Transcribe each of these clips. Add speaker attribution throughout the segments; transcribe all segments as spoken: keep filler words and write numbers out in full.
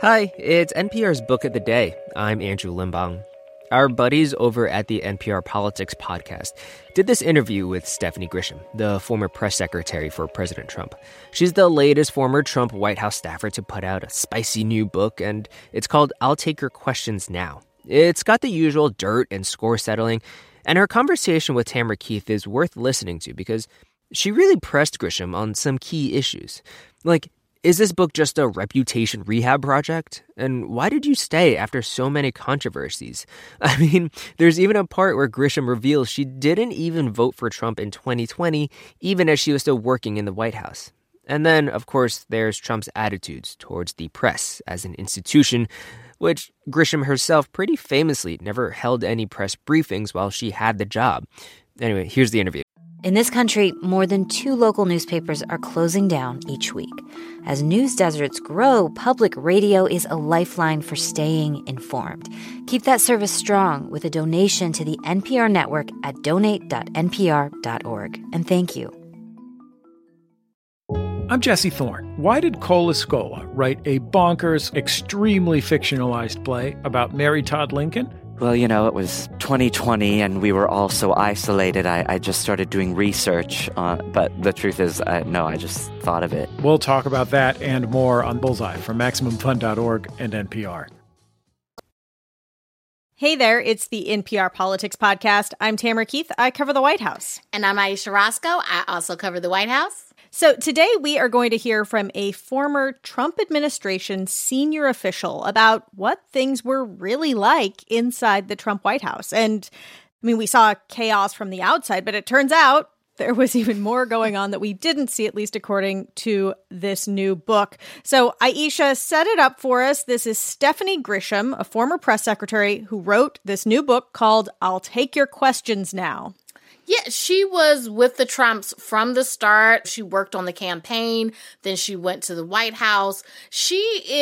Speaker 1: Hi, it's N P R's Book of the Day. I'm Andrew Limbong. Our buddies over at the N P R Politics podcast did this interview with Stephanie Grisham, the former press secretary for President Trump. She's the latest former Trump White House staffer to put out a spicy new book, and it's called I'll Take Your Questions Now. It's got the usual dirt and score settling, and her conversation with Tamara Keith is worth listening to because she really pressed Grisham on some key issues. Like, is this book just a reputation rehab project? And why did you stay after so many controversies? I mean, there's even a part where Grisham reveals she didn't even vote for Trump in twenty twenty, even as she was still working in the White House. And then, of course, there's Trump's attitudes towards the press as an institution, which Grisham herself pretty famously never held any press briefings while she had the job. Anyway, here's the interview.
Speaker 2: In this country, more than two local newspapers are closing down each week. As news deserts grow, public radio is a lifeline for staying informed. Keep that service strong with a donation to the N P R network at donate dot n p r dot org. And thank you.
Speaker 3: I'm Jesse Thorne. Why did Cole Escola write a bonkers, extremely fictionalized play about Mary Todd Lincoln?
Speaker 4: Well, you know, it was twenty twenty and we were all so isolated. I, I just started doing research. Uh, but the truth is, I, no, I just thought of it.
Speaker 3: We'll talk about that and more on Bullseye from Maximum Fun dot org and N P R.
Speaker 5: Hey there, it's the N P R Politics Podcast. I'm Tamara Keith. I cover the White House.
Speaker 6: And I'm Ayesha Rascoe. I also cover the White House.
Speaker 5: So today we are going to hear from a former Trump administration senior official about what things were really like inside the Trump White House. And I mean, we saw chaos from the outside, but it turns out there was even more going on that we didn't see, at least according to this new book. So Ayesha set it up for us. This is Stephanie Grisham, a former press secretary who wrote this new book called I'll Take Your Questions Now.
Speaker 6: Yeah, she was with the Trumps from the start. She worked on the campaign. Then she went to the White House. She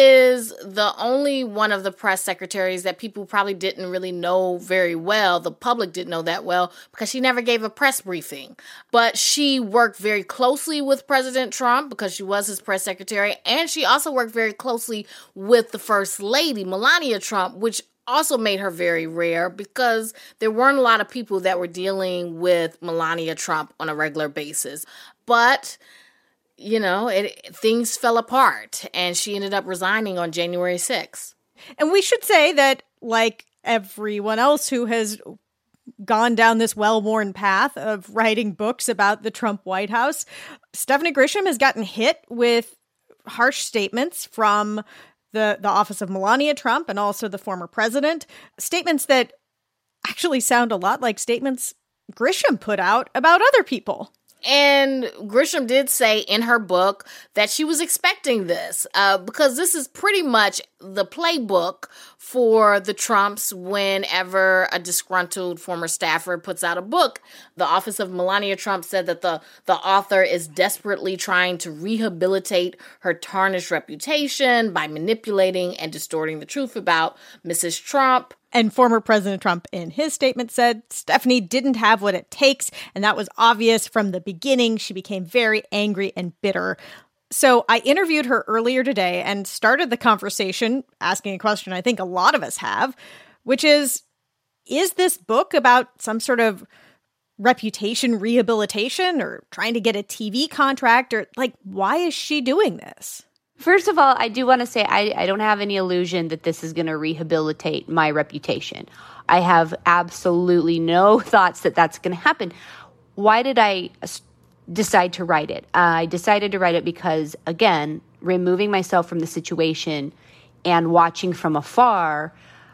Speaker 6: is the only one of the press secretaries that people probably didn't really know very well. The public didn't know that well because she never gave a press briefing. But she worked very closely with President Trump because she was his press secretary. And she also worked very closely with the First Lady, Melania Trump, which also made her very rare because there weren't a lot of people that were dealing with Melania Trump on a regular basis. But, you know, it, things fell apart and she ended up resigning on January sixth.
Speaker 5: And we should say that, like everyone else who has gone down this well-worn path of writing books about the Trump White House, Stephanie Grisham has gotten hit with harsh statements from the, the office of Melania Trump and also the former president, statements that actually sound a lot like statements Grisham put out about other people.
Speaker 6: And Grisham did say in her book that she was expecting this uh, because this is pretty much the playbook for the Trumps whenever a disgruntled former staffer puts out a book. The office of Melania Trump said that the, the author is desperately trying to rehabilitate her tarnished reputation by manipulating and distorting the truth about Missus Trump.
Speaker 5: And former President Trump, in his statement, said Stephanie didn't have what it takes, and that was obvious from the beginning. She became very angry and bitter. So I interviewed her earlier today and started the conversation asking a question I think a lot of us have, which is, is this book about some sort of reputation rehabilitation or trying to get a T V contract? Or, like, why is she doing this?
Speaker 7: First of all, I do want to say I, I don't have any illusion that this is going to rehabilitate my reputation. I have absolutely no thoughts that that's going to happen. Why did I decide to write it? Uh, I decided to write it because, again, removing myself from the situation and watching from afar,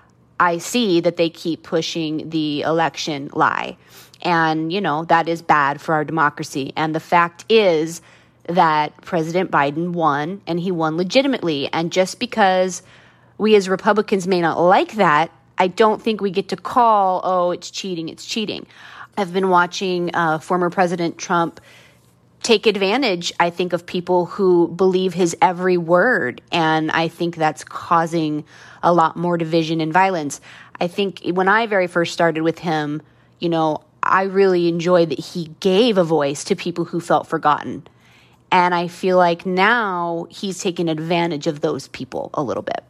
Speaker 7: I see that they keep pushing the election lie. And, you know, that is bad for our democracy. And the fact is that President Biden won, and he won legitimately. And just because we as Republicans may not like that, I don't think we get to call, oh, it's cheating, it's cheating. I've been watching uh, former President Trump take advantage, I think, of people who believe his every word. And I think that's causing a lot more division and violence. I think when I very first started with him, you know, I really enjoyed that he gave a voice to people who felt forgotten. And I feel like now he's taking advantage of those people a little bit.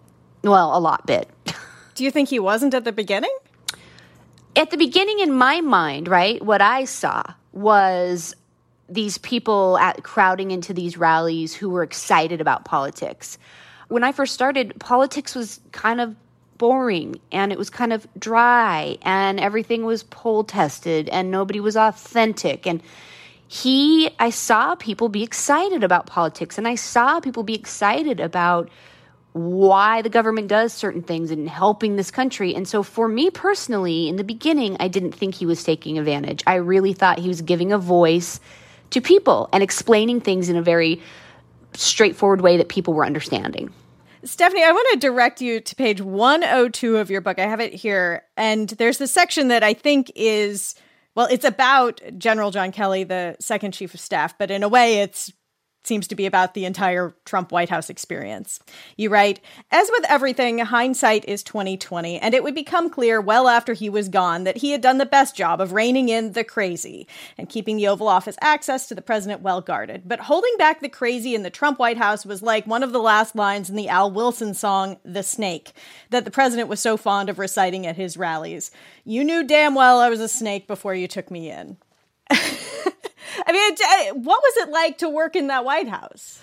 Speaker 7: Well, a lot bit.
Speaker 5: Do you think he wasn't at the beginning?
Speaker 7: At the beginning, in my mind, right, what I saw was these people at, crowding into these rallies who were excited about politics. When I first started, politics was kind of boring, and it was kind of dry, and everything was poll tested, and nobody was authentic. And he, I saw people be excited about politics, and I saw people be excited about why the government does certain things and helping this country. And so for me personally, in the beginning, I didn't think he was taking advantage. I really thought he was giving a voice to people and explaining things in a very straightforward way that people were understanding.
Speaker 5: Stephanie, I want to direct you to page one oh two of your book. I have it here. And there's this section that I think is, well, it's about General John Kelly, the second chief of staff, but in a way it's seems to be about the entire Trump White House experience. You write, as with everything, hindsight is twenty twenty, and it would become clear well after he was gone that he had done the best job of reining in the crazy and keeping the Oval Office access to the president well guarded. But holding back the crazy in the Trump White House was like one of the last lines in the Al Wilson song, The Snake, that the president was so fond of reciting at his rallies. You knew damn well I was a snake before you took me in. I mean, what was it like to work in that White House?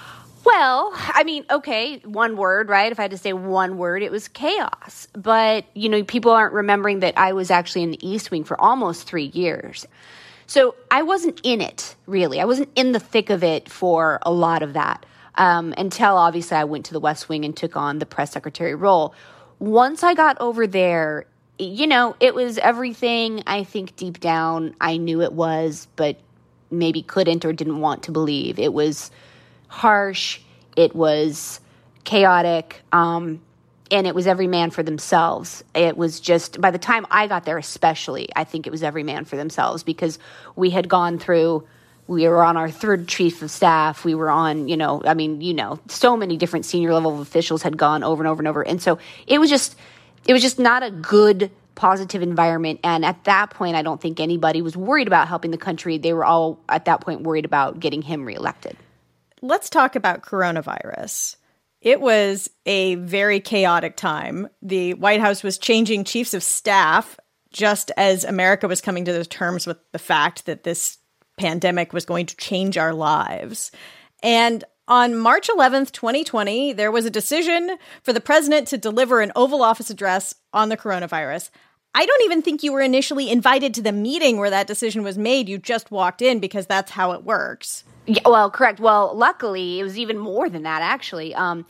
Speaker 7: Well, I mean, okay, one word, right? If I had to say one word, it was chaos. But, you know, people aren't remembering that I was actually in the East Wing for almost three years. So I wasn't in it, really. I wasn't in the thick of it for a lot of that um, until, obviously, I went to the West Wing and took on the press secretary role. Once I got over there, you know, it was everything I think deep down I knew it was, but maybe couldn't or didn't want to believe. It was harsh, it was chaotic, um, and it was every man for themselves. It was just, by the time I got there especially, I think it was every man for themselves, because we had gone through, we were on our third chief of staff, we were on, you know, I mean, you know, so many different senior level officials had gone over and over and over. And so it was just, it was just not a good positive environment. And at that point, I don't think anybody was worried about helping the country. They were all at that point worried about getting him reelected.
Speaker 5: Let's talk about coronavirus. It was a very chaotic time. The White House was changing chiefs of staff just as America was coming to terms with the fact that this pandemic was going to change our lives. And on March eleventh, twenty twenty, there was a decision for the president to deliver an Oval Office address on the coronavirus. I don't even think you were initially invited to the meeting where that decision was made. You just walked in because that's how it works.
Speaker 7: Yeah, well, correct. Well, luckily, it was even more than that, actually. Um,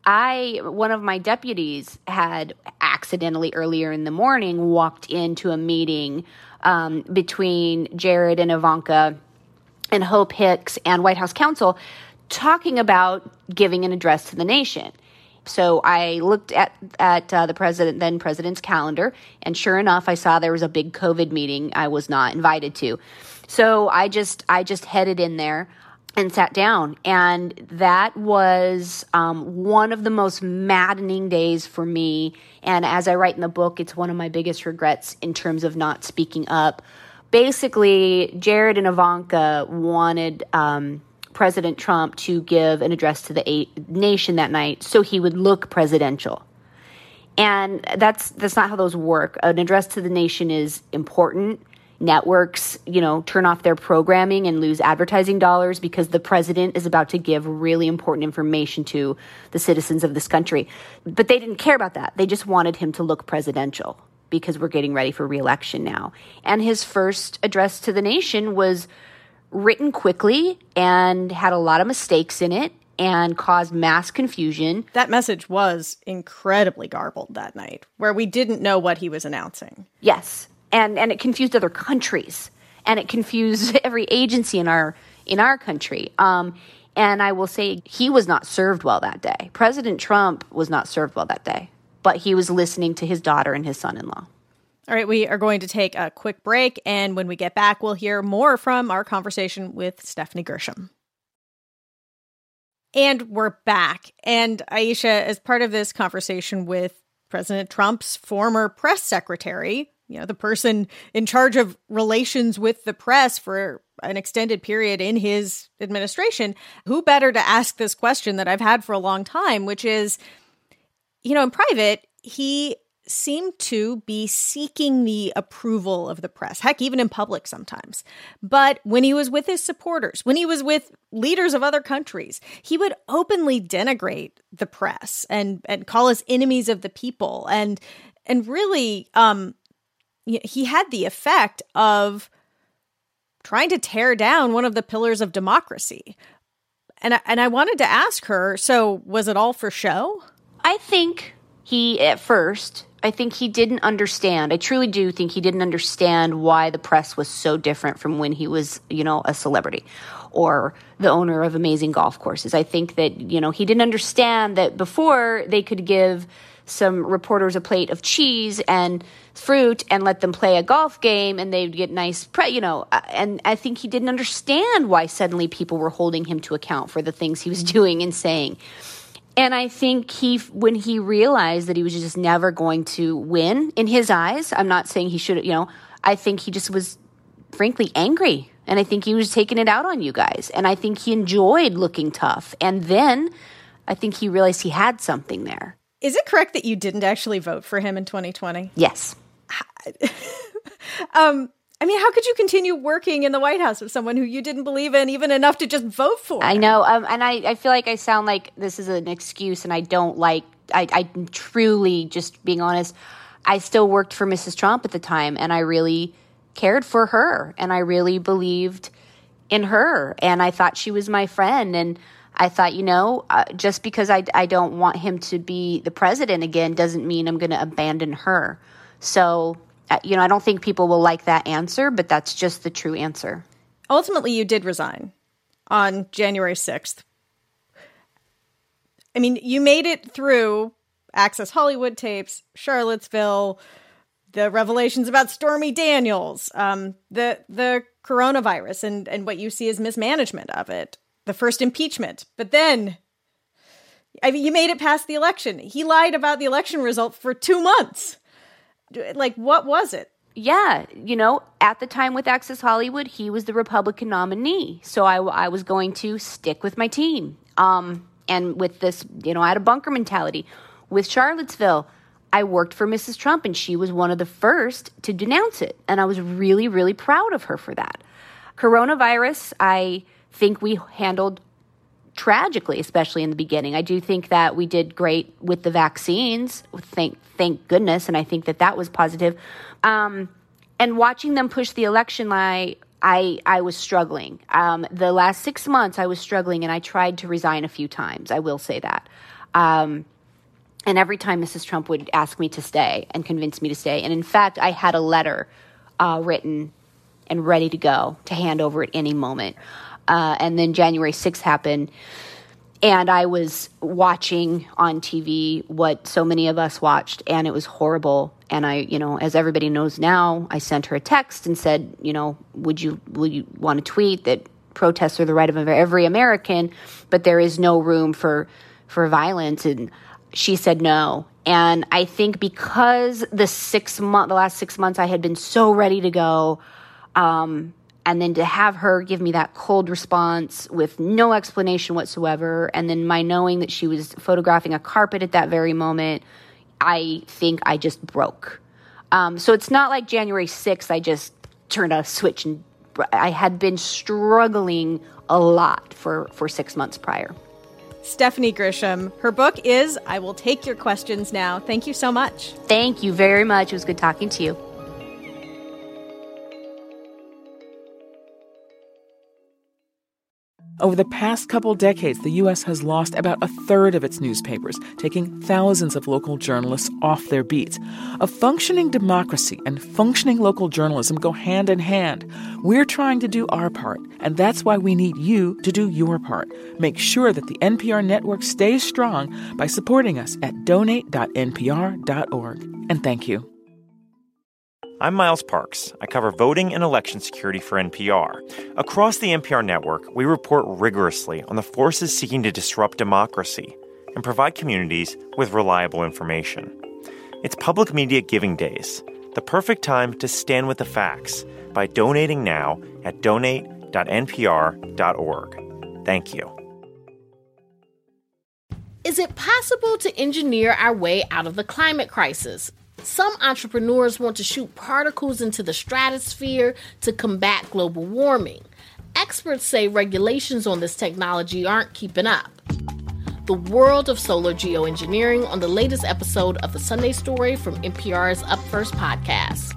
Speaker 7: I, one of my deputies had accidentally earlier in the morning walked into a meeting um, between Jared and Ivanka and Hope Hicks and White House counsel talking about giving an address to the nation. So I looked at at uh, the president, then president's calendar, and sure enough, I saw there was a big COVID meeting I was not invited to. So I just I just headed in there and sat down, and that was um, one of the most maddening days for me. And as I write in the book, it's one of my biggest regrets in terms of not speaking up. Basically, Jared and Ivanka wanted Um, President Trump to give an address to the a- nation that night so he would look presidential. And that's that's not how those work. An address to the nation is important. Networks, you know, turn off their programming and lose advertising dollars because the president is about to give really important information to the citizens of this country. But they didn't care about that. They just wanted him to look presidential because we're getting ready for re-election now. And his first address to the nation was written quickly and had a lot of mistakes in it and caused mass confusion.
Speaker 5: That message was incredibly garbled that night, where we didn't know what he was announcing.
Speaker 7: Yes, and and it confused other countries, and it confused every agency in our in our country. Um, and I will say he was not served well that day. President Trump was not served well that day, but he was listening to his daughter and his son-in-law.
Speaker 5: All right, we are going to take a quick break, and when we get back, we'll hear more from our conversation with Stephanie Grisham. And we're back. And Aisha, as part of this conversation with President Trump's former press secretary, you know, the person in charge of relations with the press for an extended period in his administration, who better to ask this question that I've had for a long time, which is, you know, in private, he seemed to be seeking the approval of the press, heck, even in public sometimes. But when he was with his supporters, when he was with leaders of other countries, he would openly denigrate the press and, and call us enemies of the people. And, and really, um, he had the effect of trying to tear down one of the pillars of democracy. And I, and I wanted to ask her, so was it all for show?
Speaker 7: I think he, at first, I think he didn't understand. I truly do think he didn't understand why the press was so different from when he was, you know, a celebrity or the owner of amazing golf courses. I think that, you know, he didn't understand that before they could give some reporters a plate of cheese and fruit and let them play a golf game and they'd get nice, pre- you know, and I think he didn't understand why suddenly people were holding him to account for the things he was doing and saying. And I think he, when he realized that he was just never going to win in his eyes, I'm not saying he should, you know, I think he just was frankly angry. And I think he was taking it out on you guys. And I think he enjoyed looking tough. And then I think he realized he had something there.
Speaker 5: Is it correct that you didn't actually vote for him in twenty twenty?
Speaker 7: Yes.
Speaker 5: um, I mean, how could you continue working in the White House with someone who you didn't believe in even enough to just vote for?
Speaker 7: I know. Um, and I, I feel like I sound like this is an excuse and I don't like, I, I truly, just being honest, I still worked for Missus Trump at the time and I really cared for her and I really believed in her and I thought she was my friend and I thought, you know, uh, just because I, I don't want him to be the president again doesn't mean I'm going to abandon her. So, uh, you know, I don't think people will like that answer, but that's just the true answer.
Speaker 5: Ultimately, you did resign on January sixth. I mean, you made it through Access Hollywood tapes, Charlottesville, the revelations about Stormy Daniels, um, the the coronavirus and, and what you see as mismanagement of it. The first impeachment. But then, I mean, you made it past the election. He lied about the election result for two months. Like, what was it?
Speaker 7: Yeah, you know, at the time with Access Hollywood, he was the Republican nominee. So I, I was going to stick with my team. Um, and with this, you know, I had a bunker mentality. With Charlottesville, I worked for Missus Trump, and she was one of the first to denounce it. And I was really, really proud of her for that. Coronavirus, I think we handled tragically, especially in the beginning. I do think that we did great with the vaccines, thank thank goodness, and I think that that was positive. Um, and watching them push the election line, I I was struggling. Um, the last six months, I was struggling, and I tried to resign a few times. I will say that. Um, and every time Missus Trump would ask me to stay and convince me to stay. And in fact, I had a letter uh, written and ready to go to hand over at any moment. Uh, and then January sixth happened, and I was watching on T V what so many of us watched, and it was horrible. And I, you know, as everybody knows now, I sent her a text and said, you know, would you, will you want to tweet that protests are the right of every American, but there is no room for, for violence? And she said no. And I think because the six month, the last six months, I had been so ready to go, um, and then to have her give me that cold response with no explanation whatsoever, and then my knowing that she was photographing a carpet at that very moment, I think I just broke. Um, so it's not like January sixth, I just turned a switch, and I had been struggling a lot for, for six months prior.
Speaker 5: Stephanie Grisham, her book is I Will Take Your Questions Now. Thank you so much.
Speaker 7: Thank you very much. It was good talking to you.
Speaker 8: Over the past couple decades, the U S has lost about a third of its newspapers, taking thousands of local journalists off their beats. A functioning democracy and functioning local journalism go hand in hand. We're trying to do our part, and that's why we need you to do your part. Make sure that the N P R network stays strong by supporting us at donate dot n p r dot org. And thank you.
Speaker 9: I'm Miles Parks. I cover voting and election security for N P R. Across the N P R network, we report rigorously on the forces seeking to disrupt democracy and provide communities with reliable information. It's Public Media Giving Days, the perfect time to stand with the facts by donating now at donate dot n p r dot org. Thank you.
Speaker 6: Is it possible to engineer our way out of the climate crisis? Some entrepreneurs want to shoot particles into the stratosphere to combat global warming. Experts say regulations on this technology aren't keeping up. The world of solar geoengineering on the latest episode of The Sunday Story from N P R's Up First podcast.